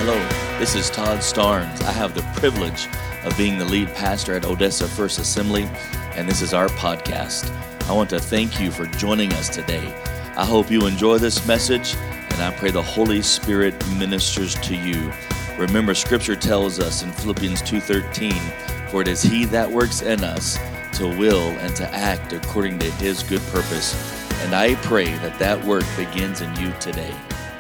Hello, this is Todd Starnes. I have the privilege of being the lead pastor at Odessa First Assembly, and this is our podcast. I want to thank you for joining us today. I hope you enjoy this message, and I pray the Holy Spirit ministers to you. Remember, Scripture tells us in Philippians 2:13, for it is He that works in us to will and to act according to His good purpose. And I pray that that work begins in you today.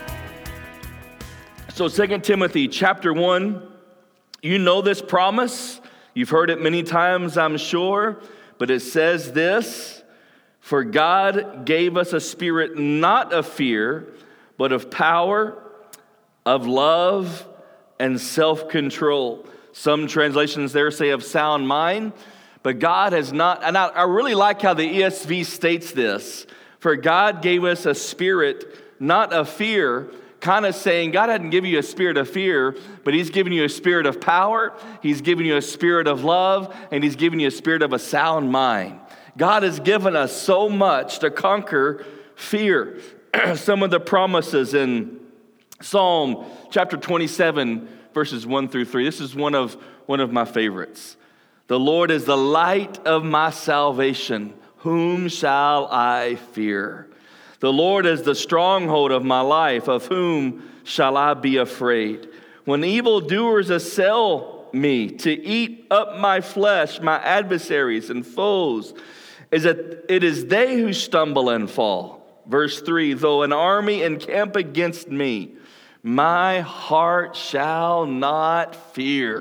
So 2 Timothy chapter 1, you know this promise. You've heard it many times, I'm sure. But it says this, for God gave us a spirit not of fear, but of power, of love, and self-control. Some translations there say of sound mind. But God has not, and I really like how the ESV states this. For God gave us a spirit not of fear, kind of saying God hadn't given you a spirit of fear, but He's given you a spirit of power, He's given you a spirit of love, and He's given you a spirit of a sound mind. God has given us so much to conquer fear. Some of the promises in Psalm chapter 27, verses 1 through 3. This is one of my favorites. The Lord is the light of my salvation. Whom shall I fear? The Lord is the stronghold of my life. Of whom shall I be afraid? When evildoers assail me to eat up my flesh, my adversaries and foes, it is they who stumble and fall. Verse 3, though an army encamp against me, my heart shall not fear.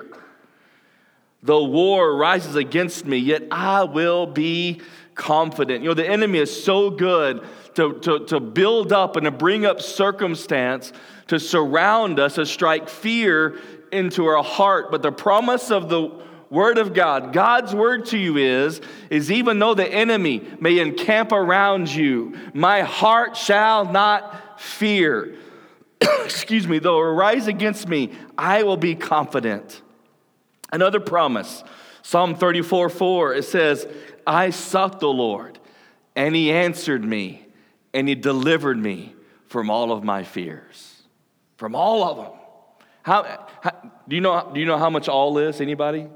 Though war rises against me, yet I will be confident. You know, the enemy is so good to build up and to bring up circumstance, to surround us, to strike fear into our heart. But the promise of the Word of God, God's word to you is even though the enemy may encamp around you, my heart shall not fear. Excuse me, though it rise against me, I will be confident. Another promise, Psalm 34:4, it says, I sought the Lord, and He answered me, and He delivered me from all of my fears. From all of them. How do you know how much all is? Anybody?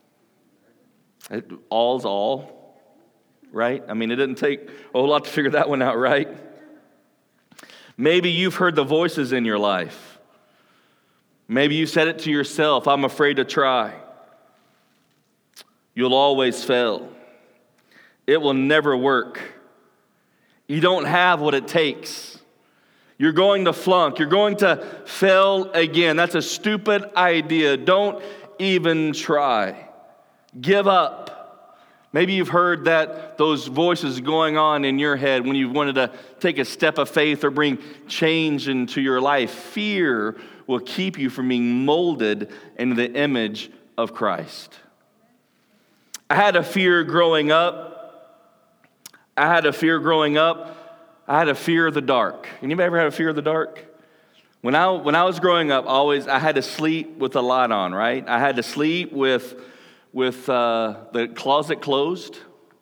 All's all, right? I mean, it didn't take a whole lot to figure that one out, right? Maybe you've heard the voices in your life. Maybe you said it to yourself, I'm afraid to try. You'll always fail. It will never work. You don't have what it takes. You're going to flunk. You're going to fail again. That's a stupid idea. Don't even try. Give up. Maybe you've heard those voices going on in your head when you wanted to take a step of faith or bring change into your life. Fear will keep you from being molded into the image of Christ. I had a fear growing up. I had a fear of the dark. Anybody ever had a fear of the dark? When I was growing up, I had to sleep with the light on, right? I had to sleep with the closet closed.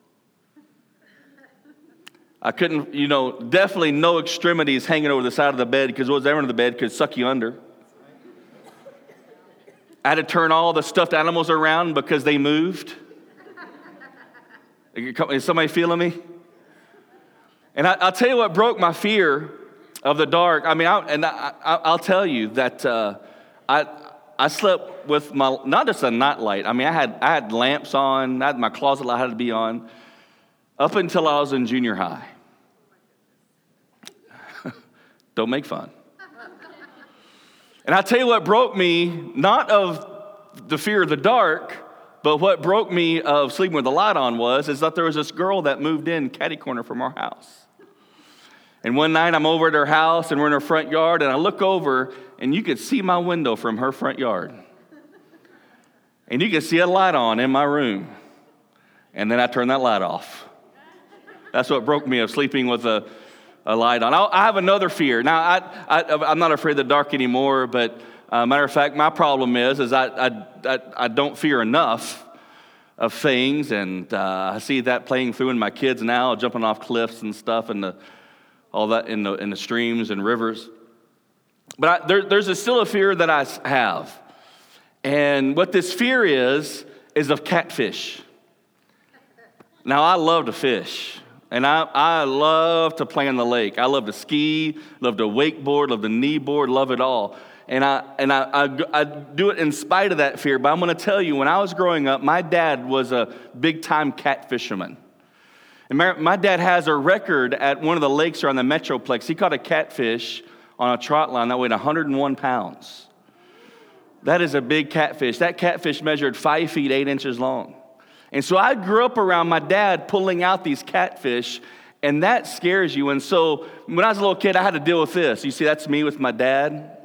I couldn't, definitely no extremities hanging over the side of the bed because what's ever under the bed could suck you under. I had to turn all the stuffed animals around because they moved. Is somebody feeling me? And I'll tell you what broke my fear of the dark. I mean, I'll tell you that I slept with not just a night light. I mean, I had lamps on. My closet light had to be on up until I was in junior high. Don't make fun. And I'll tell you what broke me, not of the fear of the dark, but what broke me of sleeping with the light on is that there was this girl that moved in catty corner from our house. And one night I'm over at her house and we're in her front yard and I look over and you could see my window from her front yard. And you could see a light on in my room. And then I turned that light off. That's what broke me of sleeping with a light on. I have another fear. Now, I'm not afraid of the dark anymore, but matter of fact, my problem is I don't fear enough of things, and I see that playing through in my kids now, jumping off cliffs and stuff, and all that in the streams and rivers. But there's still a fear that I have. And what this fear is of catfish. Now, I love to fish. And I love to play in the lake. I love to ski, love to wakeboard, love to kneeboard, love it all. And I do it in spite of that fear. But I'm going to tell you, when I was growing up, my dad was a big-time cat fisherman. And my dad has a record at one of the lakes around the Metroplex. He caught a catfish on a trot line that weighed 101 pounds. That is a big catfish. That catfish measured 5 feet, 8 inches long. And so I grew up around my dad pulling out these catfish, and that scares you. And so when I was a little kid, I had to deal with this. You see, that's me with my dad.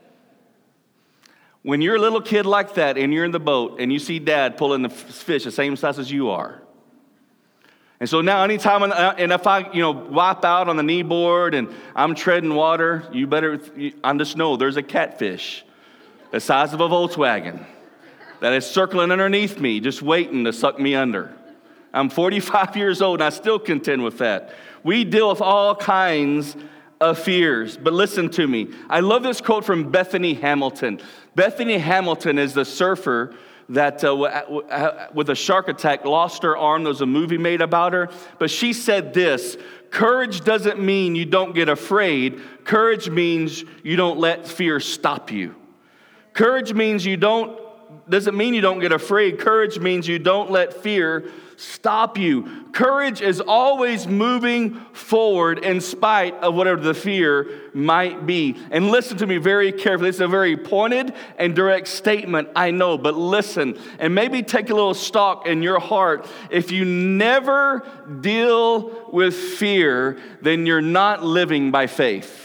When you're a little kid like that and you're in the boat and you see dad pulling the fish the same size as you are. And so now anytime, and if I, wipe out on the knee board and I'm treading water, I just know there's a catfish the size of a Volkswagen that is circling underneath me, just waiting to suck me under. I'm 45 years old, and I still contend with that. We deal with all kinds of fears. But listen to me. I love this quote from Bethany Hamilton. Bethany Hamilton is the surfer that with a shark attack lost her arm. There was a movie made about her. But she said this: courage doesn't mean you don't get afraid. Courage means you don't let fear stop you. Courage means doesn't mean you don't get afraid. Courage means you don't let fear stop you. Courage is always moving forward in spite of whatever the fear might be. And listen to me very carefully. It's a very pointed and direct statement, I know, but listen and maybe take a little stock in your heart. If you never deal with fear, then you're not living by faith.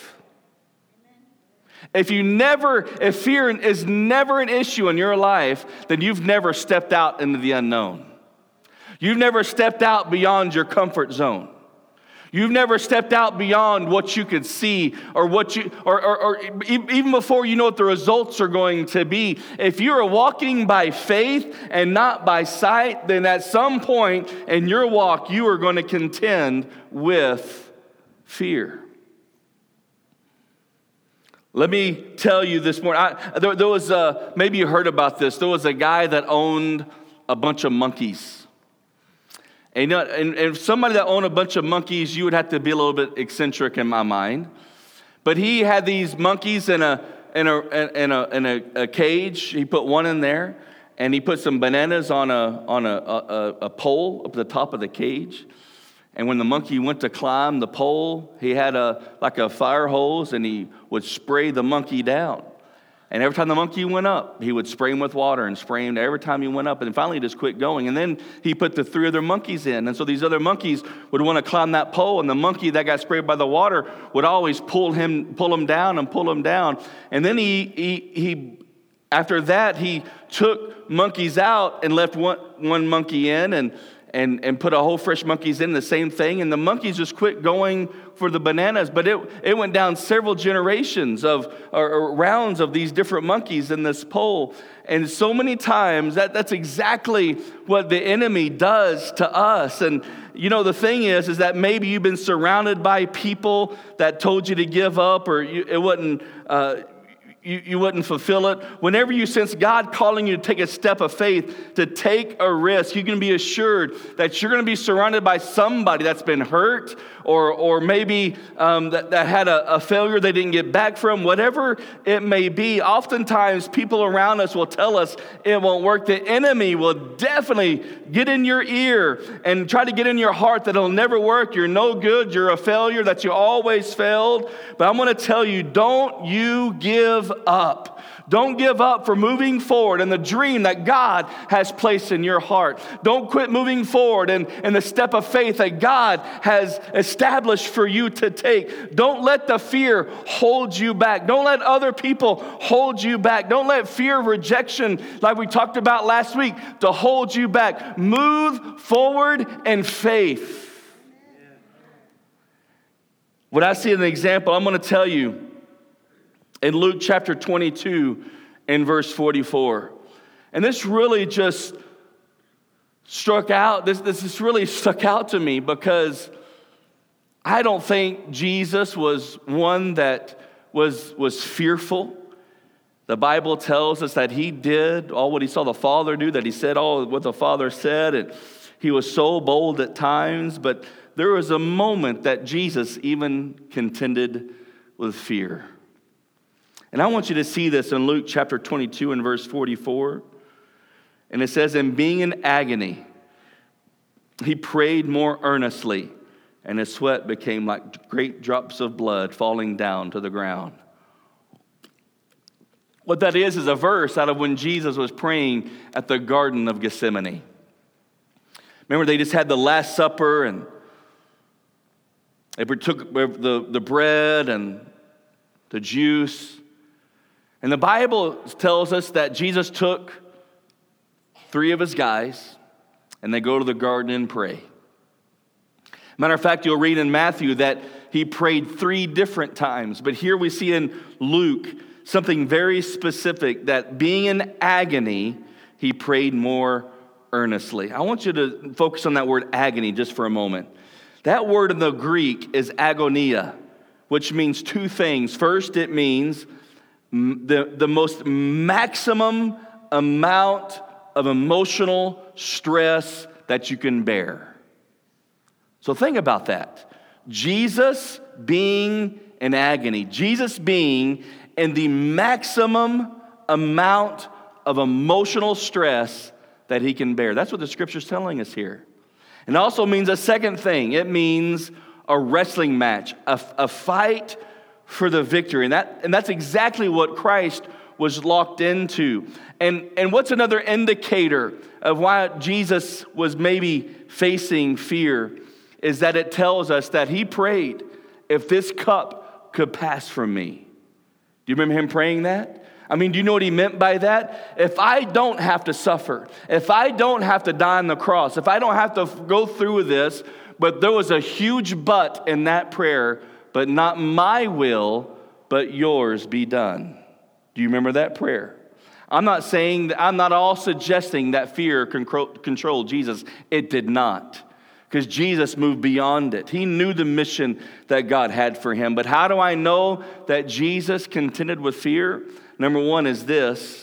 If fear is never an issue in your life, then you've never stepped out into the unknown. You've never stepped out beyond your comfort zone. You've never stepped out beyond what you could see or even before you know what the results are going to be. If you are walking by faith and not by sight, then at some point in your walk, you are going to contend with fear. Let me tell you this morning, there was maybe you heard about this. There was a guy that owned a bunch of monkeys. And somebody that owned a bunch of monkeys, you would have to be a little bit eccentric in my mind. But he had these monkeys in a cage. He put one in there, and he put some bananas on a pole up at the top of the cage. And when the monkey went to climb the pole, he had like a fire hose, and he would spray the monkey down. And every time the monkey went up, he would spray him with water and spray him every time he went up. And finally, he just quit going. And then he put the 3 other monkeys in. And so these other monkeys would want to climb that pole. And the monkey that got sprayed by the water would always pull him down. And then after that, he took monkeys out and left one monkey in and put a whole fresh monkeys in, the same thing. And the monkeys just quit going for the bananas. But it went down several generations or rounds of these different monkeys in this pole. And so many times, that's exactly what the enemy does to us. And the thing is that maybe you've been surrounded by people that told you to give up, or it wasn't... You wouldn't fulfill it. Whenever you sense God calling you to take a step of faith, to take a risk, you can be assured that you're going to be surrounded by somebody that's been hurt or maybe that had a failure they didn't get back from, whatever it may be. Oftentimes, people around us will tell us it won't work. The enemy will definitely get in your ear and try to get in your heart that it'll never work. You're no good. You're a failure, that you always failed. But I'm going to tell you, don't you give up. Don't give up for moving forward in the dream that God has placed in your heart. Don't quit moving forward in the step of faith that God has established for you to take. Don't let the fear hold you back. Don't let other people hold you back. Don't let fear of rejection, like we talked about last week, to hold you back. Move forward in faith. When I see an example, I'm going to tell you, in Luke chapter 22 and verse 44. And this really just struck out. This really stuck out to me because I don't think Jesus was one that was fearful. The Bible tells us that he did all what he saw the Father do, that he said all what the Father said, and he was so bold at times, but there was a moment that Jesus even contended with fear. And I want you to see this in Luke chapter 22 and verse 44. And it says, "And being in agony, he prayed more earnestly, and his sweat became like great drops of blood falling down to the ground." What that is a verse out of when Jesus was praying at the Garden of Gethsemane. Remember, they just had the Last Supper, and they took the bread and the juice. And the Bible tells us that Jesus took 3 of his guys, and they go to the garden and pray. Matter of fact, you'll read in Matthew that he prayed 3 different times. But here we see in Luke something very specific, that being in agony, he prayed more earnestly. I want you to focus on that word agony just for a moment. That word in the Greek is agonia, which means 2 things. First, it means the most maximum amount of emotional stress that you can bear. So think about that. Jesus being in agony, Jesus being in the maximum amount of emotional stress that he can bear. That's what the scripture's telling us here. It also means a second thing. It means a wrestling match, a fight for the victory. And that's exactly what Christ was locked into. And what's another indicator of why Jesus was maybe facing fear is that it tells us that he prayed, "If this cup could pass from me." Do you remember him praying that? I mean, do you know what he meant by that? If I don't have to suffer, if I don't have to die on the cross, if I don't have to go through this, but there was a huge but in that prayer, "But not my will, but yours be done." Do you remember that prayer? I'm not all suggesting that fear controlled Jesus. It did not. Because Jesus moved beyond it. He knew the mission that God had for him. But how do I know that Jesus contended with fear? Number one is this,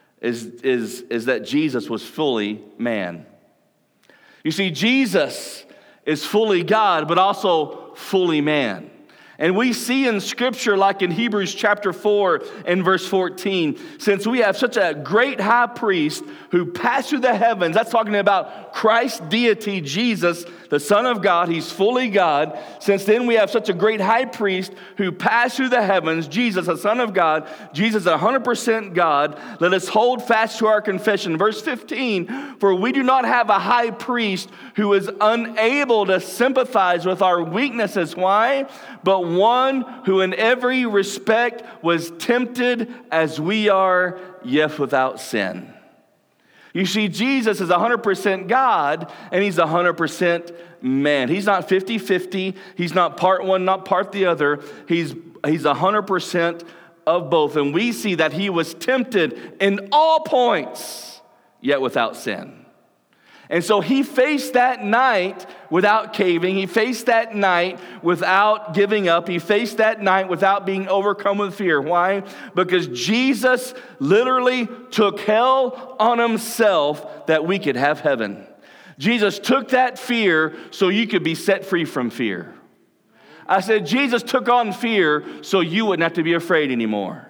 is that Jesus was fully man. You see, Jesus is fully God, but also fully man. And we see in Scripture, like in Hebrews chapter 4 and verse 14, since we have such a great high priest who passed through the heavens, that's talking about Christ's deity, Jesus, the Son of God, he's fully God. Since then we have such a great high priest who passed through the heavens, Jesus, the Son of God, Jesus, 100% God. Let us hold fast to our confession. Verse 15, "For we do not have a high priest who is unable to sympathize with our weaknesses." Why? "But one who in every respect was tempted as we are, yet without sin." You see, Jesus is 100% God, and he's 100% man. He's not 50-50. He's not part one, not part the other. He's 100% of both. And we see that he was tempted in all points, yet without sin. And so he faced that night without caving. He faced that night without giving up. He faced that night without being overcome with fear. Why? Because Jesus literally took hell on himself that we could have heaven. Jesus took that fear so you could be set free from fear. I said, Jesus took on fear so you wouldn't have to be afraid anymore.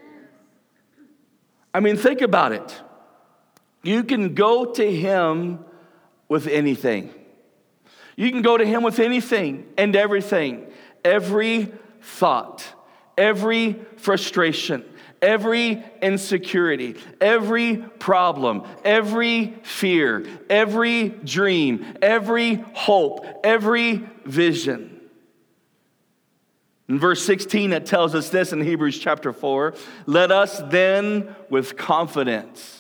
I mean, think about it. You can go to him with anything. You can go to him with anything and everything. Every thought, every frustration, every insecurity, every problem, every fear, every dream, every hope, every vision. In verse 16, it tells us this in Hebrews chapter 4. "Let us then with confidence."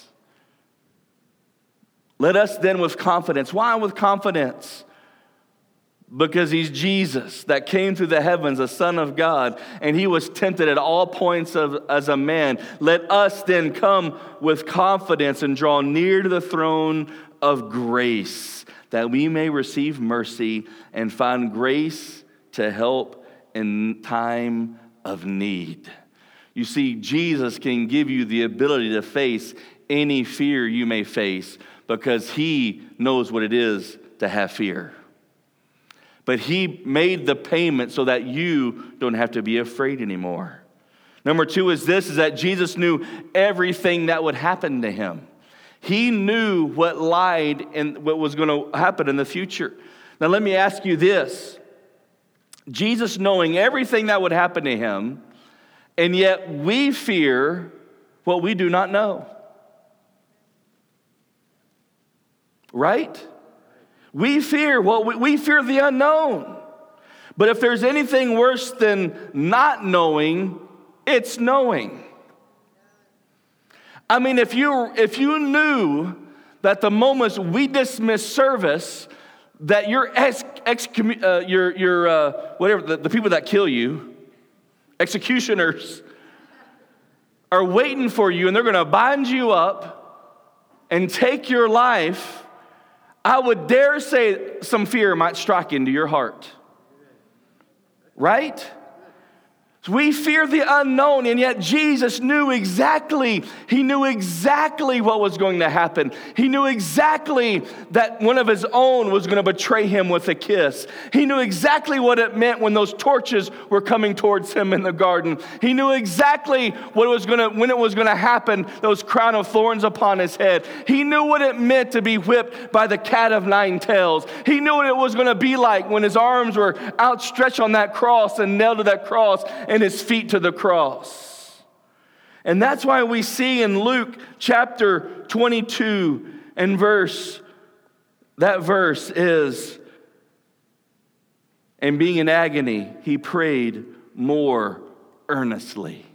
Let us then with confidence. Why with confidence? Because he's Jesus that came through the heavens, the Son of God, and he was tempted at all points as a man. Let us then come with confidence and draw near to the throne of grace, that we may receive mercy and find grace to help in time of need. You see, Jesus can give you the ability to face any fear you may face because he knows what it is to have fear. But he made the payment so that you don't have to be afraid anymore. Number two is that Jesus knew everything that would happen to him. He knew what lied and what was going to happen in the future. Now let me ask you this. Jesus knowing everything that would happen to him, and yet we fear what we do not know. Right? We fear we fear the unknown. But if there's anything worse than not knowing, it's knowing. I mean, if you knew that the moments we dismiss service, that the people that kill you, executioners, are waiting for you and they're going to bind you up and take your life, I would dare say some fear might strike into your heart. Right? We fear the unknown, and yet Jesus knew exactly. He knew exactly what was going to happen. He knew exactly that one of his own was going to betray him with a kiss. He knew exactly what it meant when those torches were coming towards him in the garden. He knew exactly when it was going to happen, those crown of thorns upon his head. He knew what it meant to be whipped by the cat of nine tails. He knew what it was going to be like when his arms were outstretched on that cross and nailed to that cross, and his feet to the cross. And that's why we see in Luke chapter 22 and that verse is, and being in agony, he prayed more earnestly.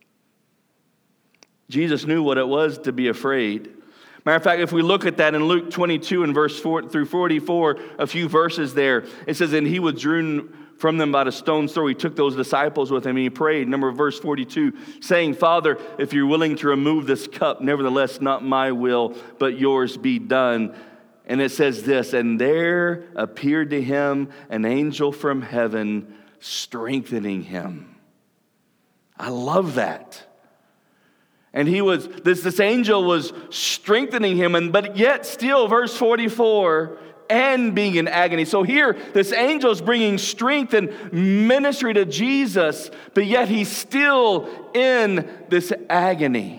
Jesus knew what it was to be afraid. Matter of fact, if we look at that in Luke 22 and verse 4 through 44, a few verses there, it says, and he withdrew from them about a stone's throw. He took those disciples with him and he prayed. Verse 42, saying, Father, if you're willing to remove this cup, nevertheless, not my will, but yours be done. And it says this, and there appeared to him an angel from heaven, strengthening him. I love that. And this angel was strengthening him, but yet still, verse 44, and being in agony. So here, this angel is bringing strength and ministry to Jesus, but yet he's still in this agony.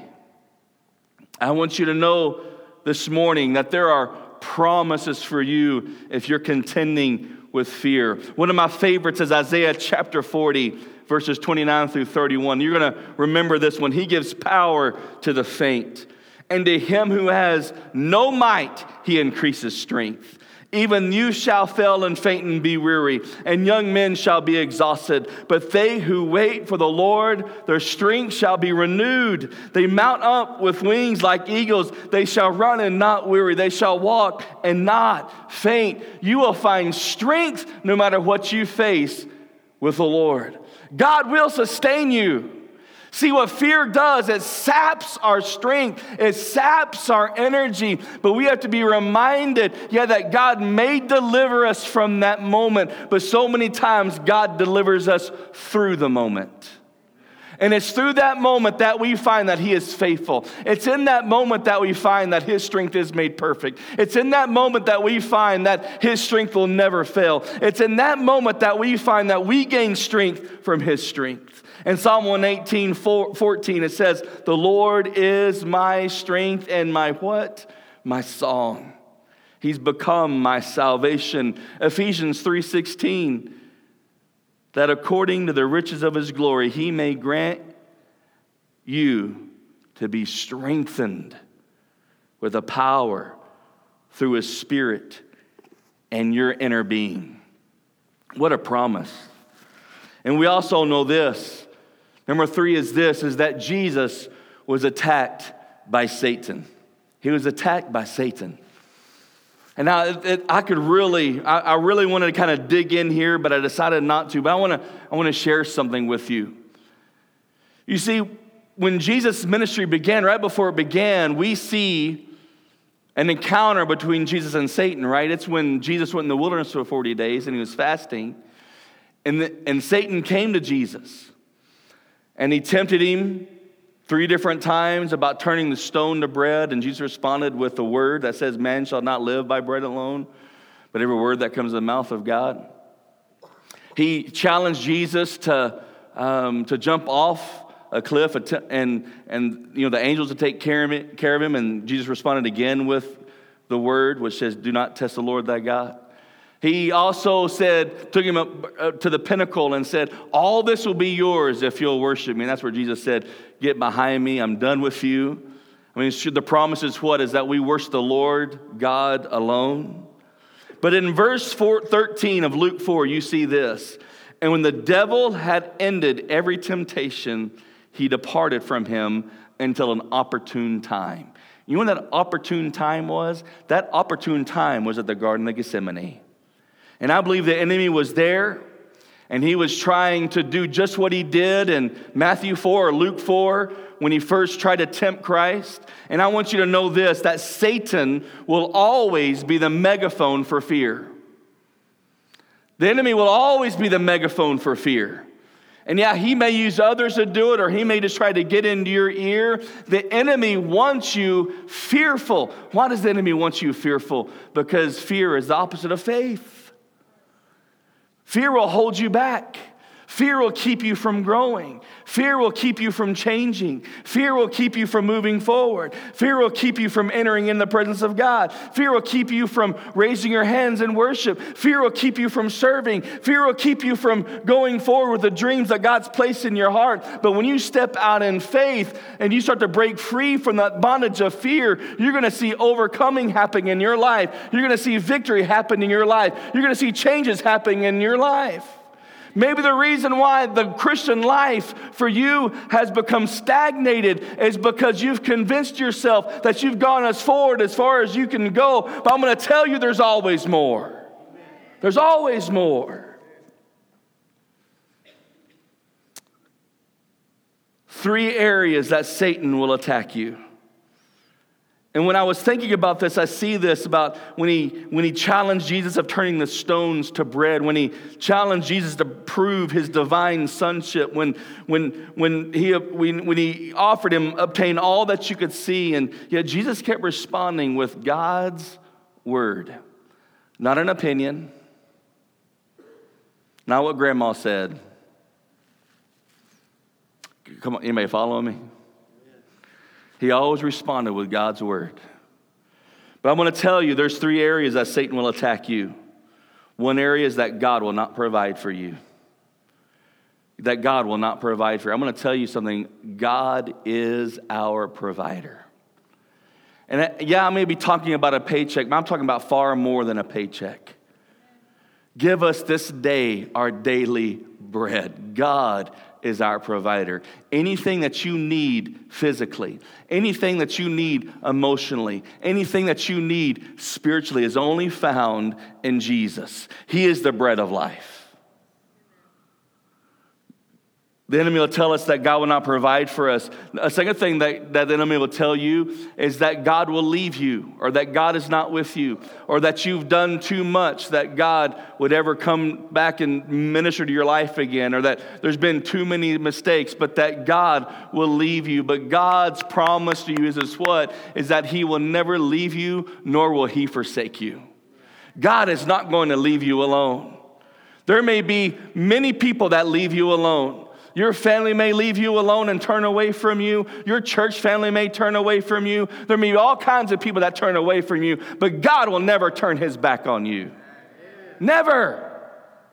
I want you to know this morning that there are promises for you if you're contending with fear. One of my favorites is Isaiah chapter 40, verses 29 through 31. You're going to remember this one. He gives power to the faint, and to him who has no might, he increases strength. Even you shall fail and faint and be weary, and young men shall be exhausted. But they who wait for the Lord, their strength shall be renewed. They mount up with wings like eagles. They shall run and not weary. They shall walk and not faint. You will find strength no matter what you face with the Lord. God will sustain you. See, what fear does, it saps our strength, it saps our energy, but we have to be reminded, that God may deliver us from that moment, but so many times God delivers us through the moment. And it's through that moment that we find that he is faithful. It's in that moment that we find that his strength is made perfect. It's in that moment that we find that his strength will never fail. It's in that moment that we find that we gain strength from his strength. In Psalm 118:14, it says, the Lord is my strength and my what? My song. He's become my salvation. Ephesians 3:16, that according to the riches of his glory, he may grant you to be strengthened with a power through his Spirit and your inner being. What a promise. And we also know this. Number 3 is that Jesus was attacked by Satan. He was attacked by Satan. And now I really wanted to kind of dig in here, but I decided not to. But I want to share something with you. You see, when Jesus' ministry began, right before it began, we see an encounter between Jesus and Satan, right? It's when Jesus went in the wilderness for 40 days and he was fasting. And Satan came to Jesus. And he tempted him 3 different times about turning the stone to bread. And Jesus responded with the word that says, man shall not live by bread alone, but every word that comes out of the mouth of God. He challenged Jesus to jump off a cliff and the angels to take care of him. And Jesus responded again with the word, which says, do not test the Lord thy God. He also took him up to the pinnacle and said, all this will be yours if you'll worship me. And that's where Jesus said, get behind me, I'm done with you. I mean, the promise is what? Is that we worship the Lord God alone. But in verse 13 of Luke 4, you see this. And when the devil had ended every temptation, he departed from him until an opportune time. You know when that opportune time was? That opportune time was at the Garden of Gethsemane. And I believe the enemy was there, and he was trying to do just what he did in Matthew 4 or Luke 4 when he first tried to tempt Christ. And I want you to know this, that Satan will always be the megaphone for fear. The enemy will always be the megaphone for fear. And yeah, he may use others to do it, or he may just try to get into your ear. The enemy wants you fearful. Why does the enemy want you fearful? Because fear is the opposite of faith. Fear will hold you back. Fear will keep you from growing. Fear will keep you from changing. Fear will keep you from moving forward. Fear will keep you from entering in the presence of God. Fear will keep you from raising your hands in worship. Fear will keep you from serving. Fear will keep you from going forward with the dreams that God's placed in your heart. But when you step out in faith and you start to break free from that bondage of fear, you're going to see overcoming happening in your life. You're going to see victory happen in your life. You're going to see changes happening in your life. Maybe the reason why the Christian life for you has become stagnated is because you've convinced yourself that you've gone as forward as far as you can go. But I'm going to tell you there's always more. There's always more. 3 areas that Satan will attack you. And when I was thinking about this, I see this about when he challenged Jesus of turning the stones to bread, when he challenged Jesus to prove his divine sonship, when he offered him obtain all that you could see, and yet Jesus kept responding with God's word, not an opinion, not what grandma said. Come on, anybody following me? He always responded with God's word. But I'm going to tell you, there's 3 areas that Satan will attack you. One area is that God will not provide for you. That God will not provide for you. I'm going to tell you something. God is our provider. And yeah, I may be talking about a paycheck, but I'm talking about far more than a paycheck. Give us this day our daily bread. God is our provider. Anything that you need physically, anything that you need emotionally, anything that you need spiritually is only found in Jesus. He is the bread of life. The enemy will tell us that God will not provide for us. A second thing that the enemy will tell you is that God will leave you, or that God is not with you, or that you've done too much, that God would ever come back and minister to your life again, or that there's been too many mistakes, but that God will leave you. But God's promise to you is what? Is that he will never leave you, nor will he forsake you. God is not going to leave you alone. There may be many people that leave you alone. Your family may leave you alone and turn away from you. Your church family may turn away from you. There may be all kinds of people that turn away from you, but God will never turn his back on you. Never.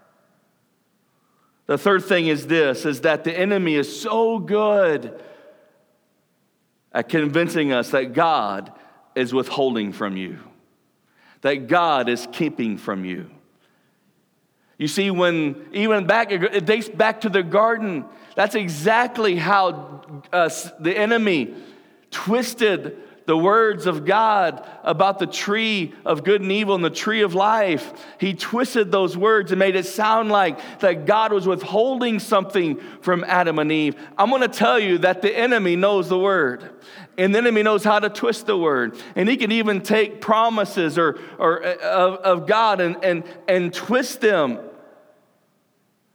The third thing is this, is that the enemy is so good at convincing us that God is withholding from you, that God is keeping from you. You see, it dates back to the garden. That's exactly how the enemy twisted the words of God about the tree of good and evil and the tree of life. He twisted those words and made it sound like that God was withholding something from Adam and Eve. I'm going to tell you that the enemy knows the word. And the enemy knows how to twist the word. And he can even take promises of God and twist them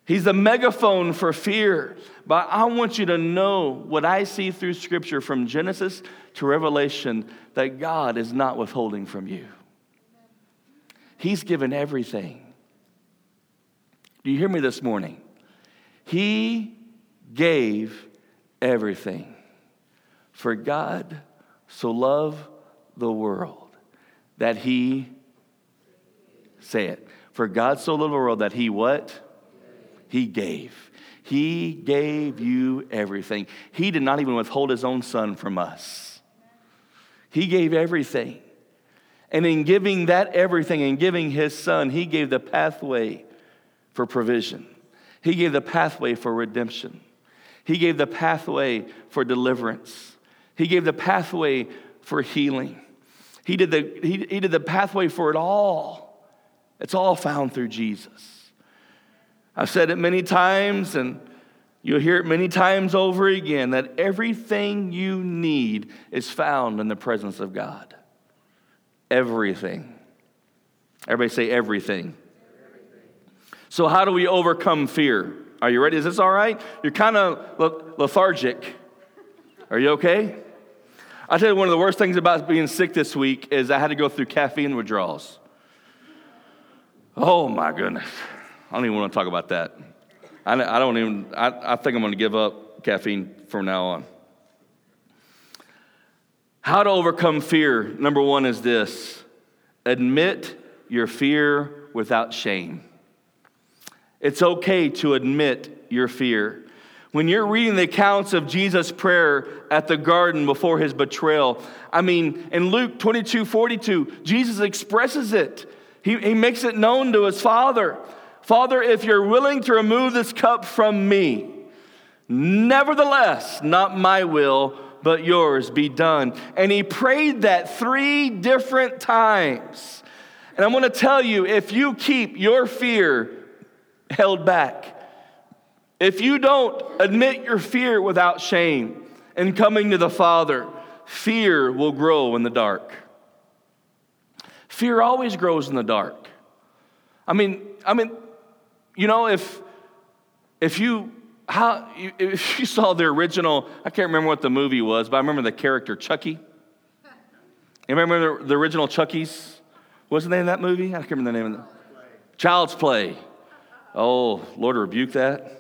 He's the megaphone for fear. But I want you to know what I see through Scripture from Genesis to Revelation, that God is not withholding from you. He's given everything. Do you hear me this morning? He gave everything. For God so loved the world that he, say it, for God so loved the world that he what? He gave. He gave you everything. He did not even withhold his own son from us. He gave everything. And in giving that everything and giving his son, he gave the pathway for provision. He gave the pathway for redemption. He gave the pathway for deliverance. He gave the pathway for healing. He did the pathway for it all. It's all found through Jesus. I've said it many times, and you'll hear it many times over again, that everything you need is found in the presence of God. Everything. Everybody say everything. So how do we overcome fear? Are you ready? Is this all right? You're kind of lethargic. Are you okay? I'll tell you, one of the worst things about being sick this week is I had to go through caffeine withdrawals. Oh my goodness. I don't even want to talk about that. I think I'm going to give up caffeine from now on. How to overcome fear, number one is this: admit your fear without shame. It's okay to admit your fear. When you're reading the accounts of Jesus' prayer at the garden before his betrayal, in Luke 22:42, Jesus expresses it. He makes it known to his Father. Father, if you're willing to remove this cup from me, nevertheless, not my will, but yours be done. And he prayed that 3 different times. And I'm going to tell you, if you keep your fear held back, if you don't admit your fear without shame and coming to the Father, fear will grow in the dark. Fear always grows in the dark. If you saw the original, I can't remember what the movie was, but I remember the character Chucky. You remember the original Chucky's? What's the name of that movie? I can't remember the name of it. Child's Play. Oh, Lord rebuke that.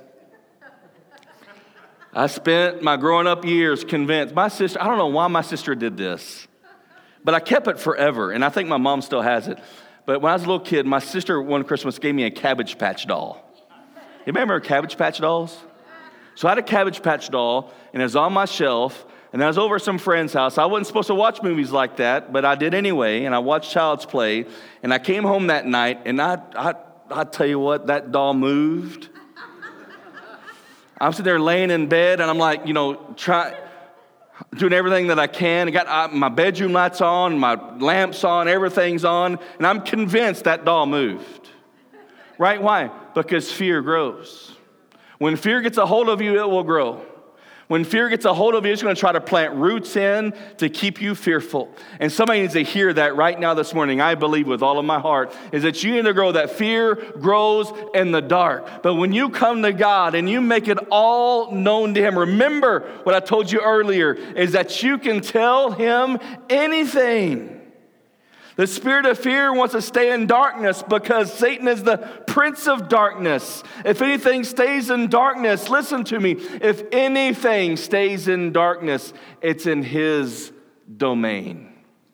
I spent my growing up years convinced. My sister, I don't know why my sister did this, but I kept it forever, and I think my mom still has it. But when I was a little kid, my sister one Christmas gave me a Cabbage Patch doll. You remember Cabbage Patch dolls? So I had a Cabbage Patch doll, and it was on my shelf, and I was over at some friend's house. I wasn't supposed to watch movies like that, but I did anyway, and I watched Child's Play, and I came home that night, and I tell you what, that doll moved. I'm sitting there laying in bed, and I'm like, doing everything that I can. I got my bedroom lights on, my lamps on, everything's on, and I'm convinced that doll moved. Right? Why? Because fear grows. When fear gets a hold of you, it will grow. When fear gets a hold of you, it's going to try to plant roots in to keep you fearful. And somebody needs to hear that right now this morning. I believe with all of my heart is that you need to grow, that fear grows in the dark. But when you come to God and you make it all known to him, remember what I told you earlier is that you can tell him anything. The spirit of fear wants to stay in darkness because Satan is the prince of darkness. If anything stays in darkness, listen to me, if anything stays in darkness, it's in his domain.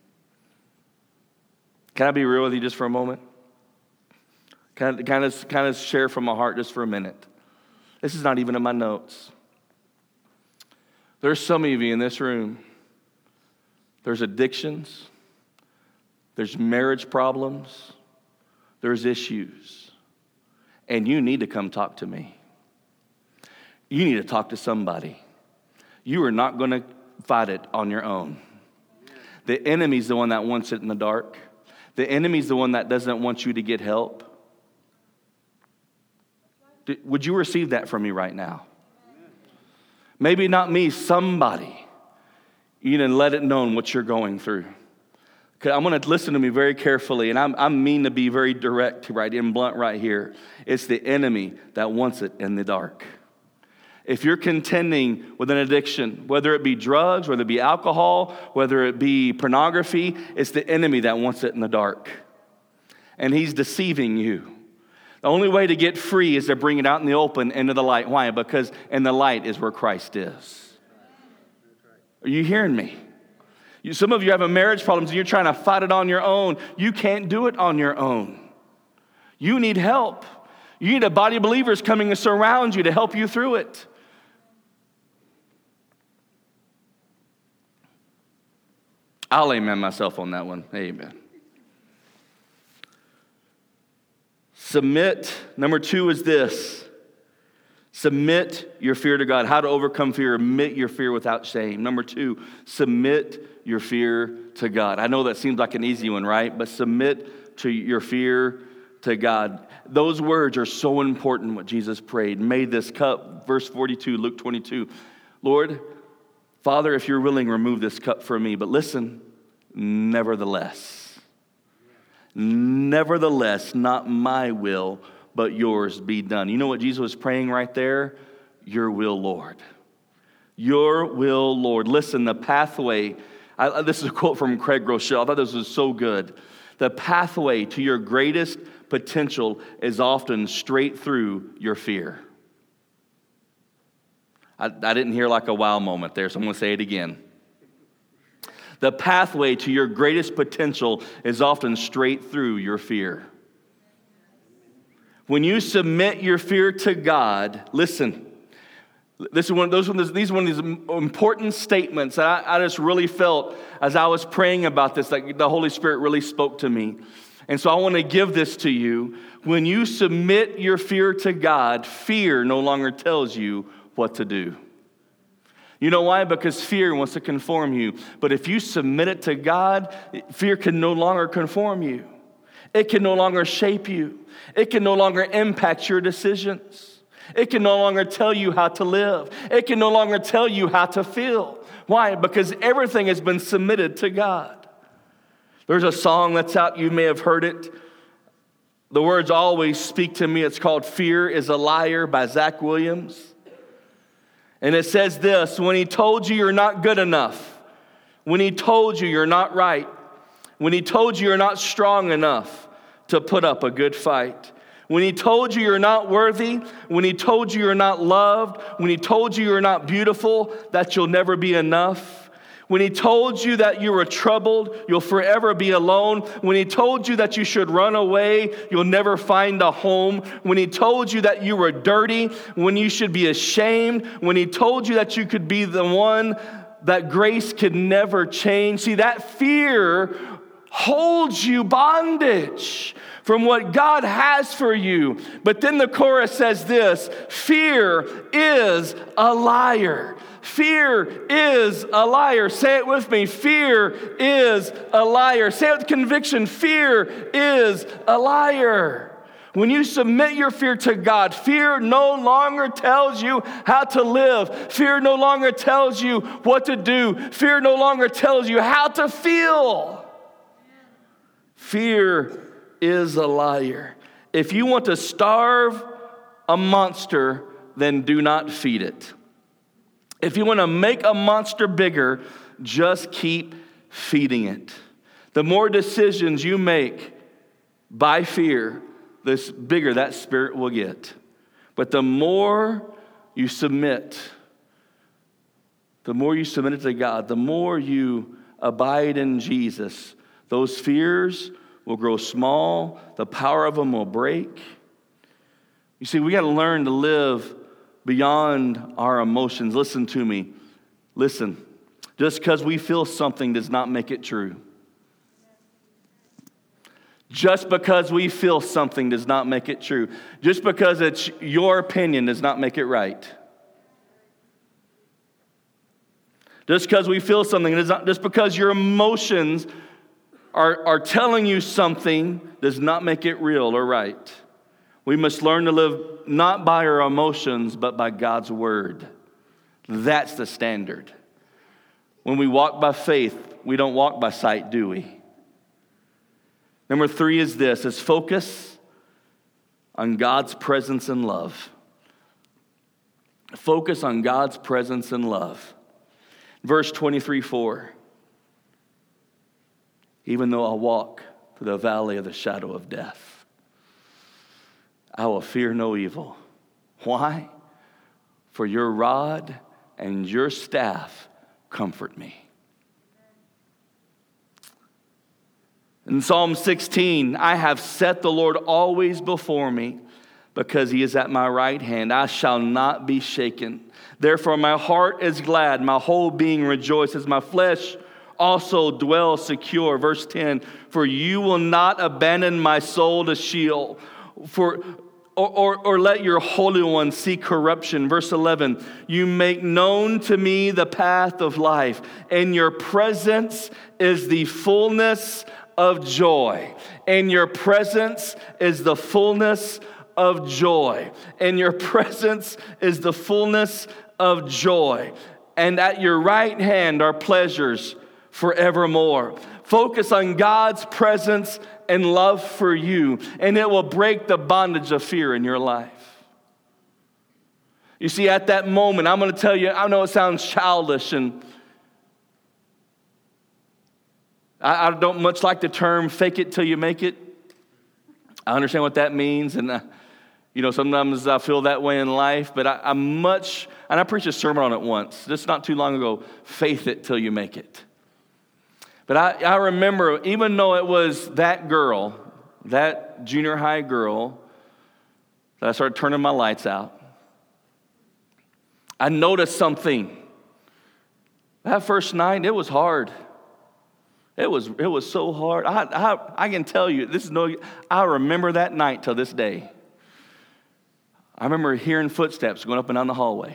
Can I be real with you just for a moment? Can I kind of share from my heart just for a minute? This is not even in my notes. There's some of you in this room. There's addictions. There's marriage problems. There's issues. And you need to come talk to me. You need to talk to somebody. You are not going to fight it on your own. The enemy's the one that wants it in the dark. The enemy's the one that doesn't want you to get help. Would you receive that from me right now? Maybe not me, somebody. You need to let it known what you're going through. I'm going to listen to me very carefully, and I'm mean to be very direct right and blunt right here. It's the enemy that wants it in the dark. If you're contending with an addiction, whether it be drugs, whether it be alcohol, whether it be pornography, it's the enemy that wants it in the dark. And he's deceiving you. The only way to get free is to bring it out in the open into the light. Why? Because in the light is where Christ is. Are you hearing me? Some of you have marriage problems and you're trying to fight it on your own. You can't do it on your own. You need help. You need a body of believers coming to surround you to help you through it. I'll amen myself on that one. Amen. Submit. Number 2 is this. Submit your fear to God. How to overcome fear. Admit your fear without shame. Number 2, submit your fear to God. I know that seems like an easy one, right? But submit to your fear to God. Those words are so important, what Jesus prayed. May this cup, verse 42, Luke 22. Lord, Father, if you're willing, remove this cup from me. But listen, nevertheless, not my will, but yours be done. You know what Jesus was praying right there? Your will, Lord. Your will, Lord. Listen, the pathway, this is a quote from Craig Groeschel. I thought this was so good. The pathway to your greatest potential is often straight through your fear. I didn't hear like a wow moment there, so I'm going to say it again. The pathway to your greatest potential is often straight through your fear. When you submit your fear to God, listen, these are one of these important statements that I just really felt as I was praying about this, like the Holy Spirit really spoke to me. And so I want to give this to you. When you submit your fear to God, fear no longer tells you what to do. You know why? Because fear wants to conform you. But if you submit it to God, fear can no longer conform you. It can no longer shape you. It can no longer impact your decisions. It can no longer tell you how to live. It can no longer tell you how to feel. Why? Because everything has been submitted to God. There's a song that's out. You may have heard it. The words always speak to me. It's called Fear is a Liar by Zach Williams. And it says this: when he told you you're not good enough, when he told you you're not right, when he told you you're not strong enough to put up a good fight, when he told you you're not worthy, when he told you you're not loved, when he told you you're not beautiful, that you'll never be enough, when he told you that you were troubled, you'll forever be alone, when he told you that you should run away, you'll never find a home, when he told you that you were dirty, when you should be ashamed, when he told you that you could be the one that grace could never change. See, that fear holds you bondage from what God has for you. But then the chorus says this: fear is a liar. Fear is a liar. Say it with me. Fear is a liar. Say it with conviction. Fear is a liar. When you submit your fear to God, fear no longer tells you how to live. Fear no longer tells you what to do. Fear no longer tells you how to feel. Fear is a liar. If you want to starve a monster, then do not feed it. If you want to make a monster bigger, just keep feeding it. The more decisions you make by fear, the bigger that spirit will get. But the more you submit it to God, the more you abide in Jesus, those fears will grow small. The power of them will break. You see, we got to learn to live beyond our emotions. Listen to me. Listen. Just because we feel something does not make it true. Just because we feel something does not make it true. Just because it's your opinion does not make it right. Just because we feel something, just because your emotions are telling you something does not make it real or right. We must learn to live not by our emotions, but by God's word. That's the standard. When we walk by faith, we don't walk by sight, do we? Number 3 is this, is focus on God's presence and love. Focus on God's presence and love. Verse 23:4. Even though I walk through the valley of the shadow of death, I will fear no evil. Why? For your rod and your staff comfort me. In Psalm 16, I have set the Lord always before me, because he is at my right hand. I shall not be shaken. Therefore my heart is glad, my whole being rejoices. My flesh also dwells secure. Verse 10, for you will not abandon my soul to Sheol, or let your Holy One see corruption. Verse 11, you make known to me the path of life. In your presence is the fullness of joy. In your presence is the fullness of joy. In your presence is the fullness of joy. And at your right hand are pleasures forevermore. Focus on God's presence and love for you, and it will break the bondage of fear in your life. You see, at that moment, I'm going to tell you, I know it sounds childish, and I don't much like the term fake it till you make it. I understand what that means, and sometimes I feel that way in life, but I preached a sermon on it once, just not too long ago, faith it till you make it. But I remember, even though it was that girl, that junior high girl, that I started turning my lights out, I noticed something. That first night, it was hard. It was so hard. I can tell you, I remember that night till this day. I remember hearing footsteps going up and down the hallway.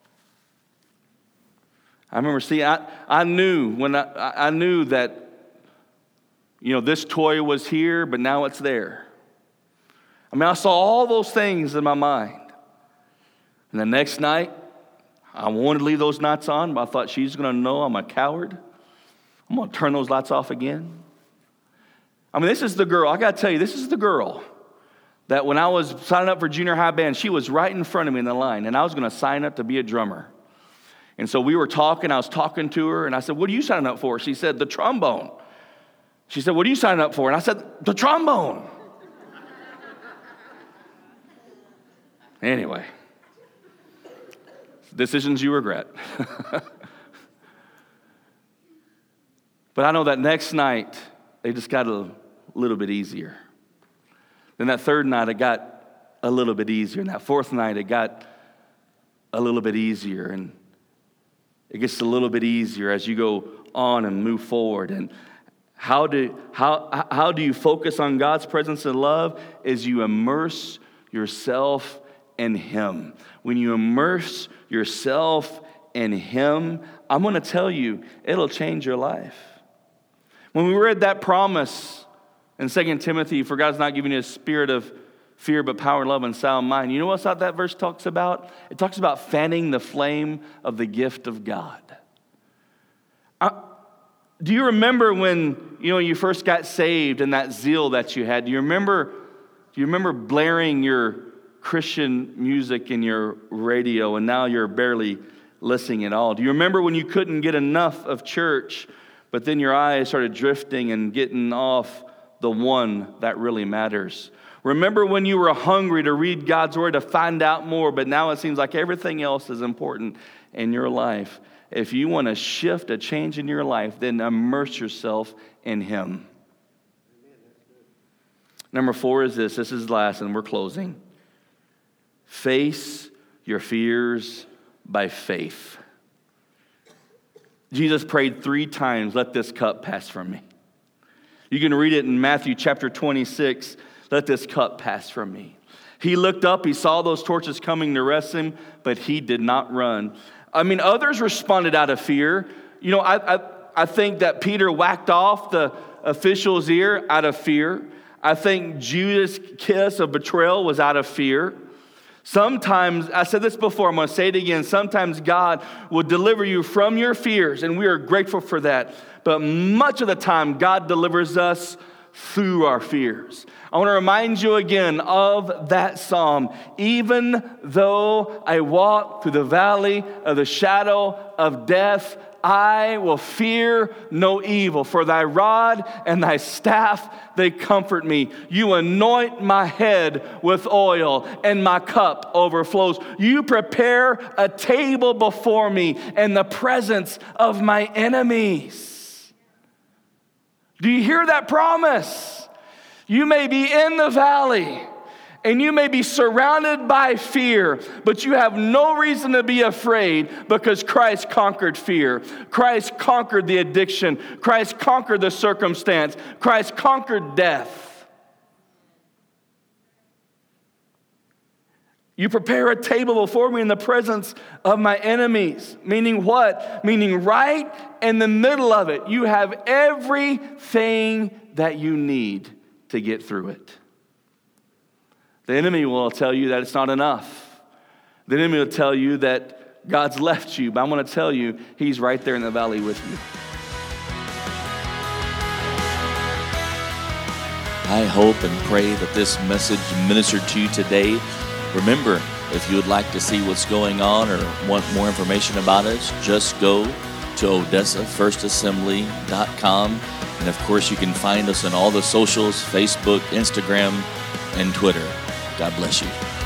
I remember I knew that, this toy was here, but now it's there. I saw all those things in my mind. And the next night, I wanted to leave those lights on, but I thought she's going to know I'm a coward. I'm going to turn those lights off again. This is the girl. I got to tell you, this is the girl that when I was signing up for junior high band, she was right in front of me in the line, and I was going to sign up to be a drummer. And so we were talking, I was talking to her, and I said, what are you signing up for? She said, the trombone. She said, what are you signing up for? And I said, the trombone. Anyway, decisions you regret. But I know that next night, it just got a little bit easier. Then that third night, it got a little bit easier. And that fourth night, it got a little bit easier. And it gets a little bit easier as you go on and move forward. And how do you focus on God's presence and love? Is you immerse yourself in Him. When you immerse yourself in Him, I'm going to tell you, it'll change your life. When we read that promise in 2 Timothy, for God's not giving you a spirit of fear, but power, love, and sound mind. You know what that verse talks about? It talks about fanning the flame of the gift of God. Do you remember when you first got saved and that zeal that you had? Do you remember blaring your Christian music in your radio and now you're barely listening at all? Do you remember when you couldn't get enough of church, but then your eyes started drifting and getting off the one that really matters? Remember when you were hungry to read God's word, to find out more, but now it seems like everything else is important in your life. If you want to shift a change in your life, then immerse yourself in Him. Number 4 is this is last, and we're closing. Face your fears by faith. Jesus prayed 3 times, let this cup pass from me. You can read it in Matthew chapter 26. Let this cup pass from me. He looked up, he saw those torches coming to arrest him, but he did not run. Others responded out of fear. I think that Peter whacked off the official's ear out of fear. I think Judas' kiss of betrayal was out of fear. Sometimes, I said this before, I'm going to say it again, sometimes God will deliver you from your fears, and we are grateful for that. But much of the time, God delivers us through our fears. I want to remind you again of that psalm. Even though I walk through the valley of the shadow of death, I will fear no evil, for thy rod and thy staff, they comfort me. You anoint my head with oil, and my cup overflows. You prepare a table before me in the presence of my enemies. Do you hear that promise? You may be in the valley, and you may be surrounded by fear, but you have no reason to be afraid because Christ conquered fear. Christ conquered the addiction. Christ conquered the circumstance. Christ conquered death. You prepare a table before me in the presence of my enemies. Meaning what? Meaning right in the middle of it, you have everything that you need to get through it. The enemy will tell you that it's not enough. The enemy will tell you that God's left you, but I'm going to tell you, he's right there in the valley with you. I hope and pray that this message ministered to you today. Remember, if you would like to see what's going on or want more information about us, just go to OdessaFirstAssembly.com. And of course, you can find us on all the socials, Facebook, Instagram, and Twitter. God bless you.